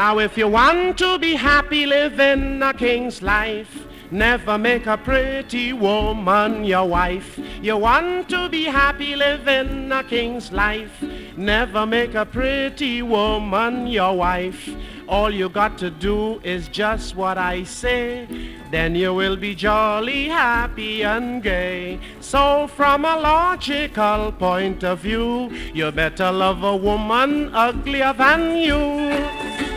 Now if you want to be happy living a king's life, never make a pretty woman your wife. You want to be happy living a king's life, never make a pretty woman your wife. All you got to do is just what I say, then you will be jolly, happy and gay. So from a logical point of view, you better love a woman uglier than you.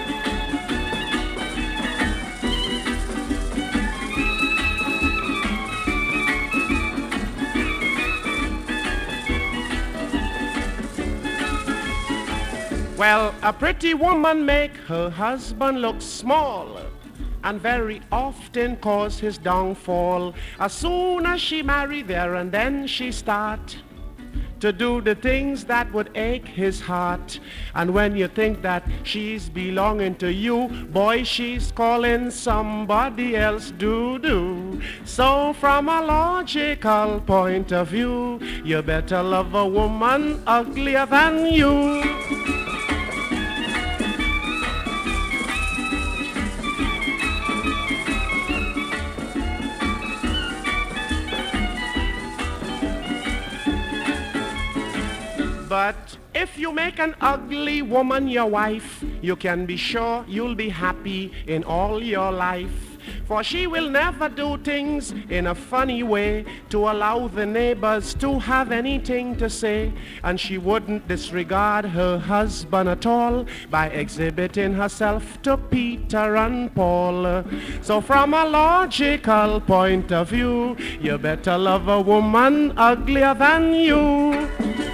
Well, a pretty woman make her husband look small and very often cause his downfall. As soon as she marry there and then she start to do the things that would ache his heart. And when you think that she's belonging to you, boy, she's calling somebody else doo-doo. So from a logical point of view, you better love a woman uglier than you. But if you make an ugly woman your wife, you can be sure you'll be happy in all your life. For she will never do things in a funny way to allow the neighbors to have anything to say. And she wouldn't disregard her husband at all by exhibiting herself to Peter and Paul. So from a logical point of view, you better love a woman uglier than you.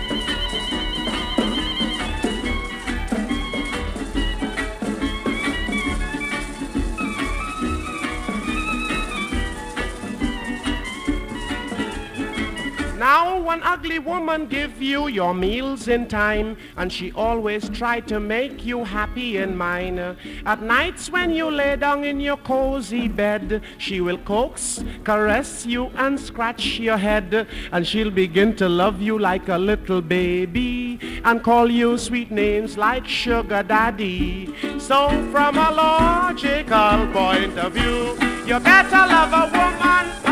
Now an ugly woman give you your meals in time, and she always try to make you happy in mine. At nights when you lay down in your cozy bed, she will coax, caress you and scratch your head, and she'll begin to love you like a little baby and call you sweet names like sugar daddy. So from a logical point of view, you better love a woman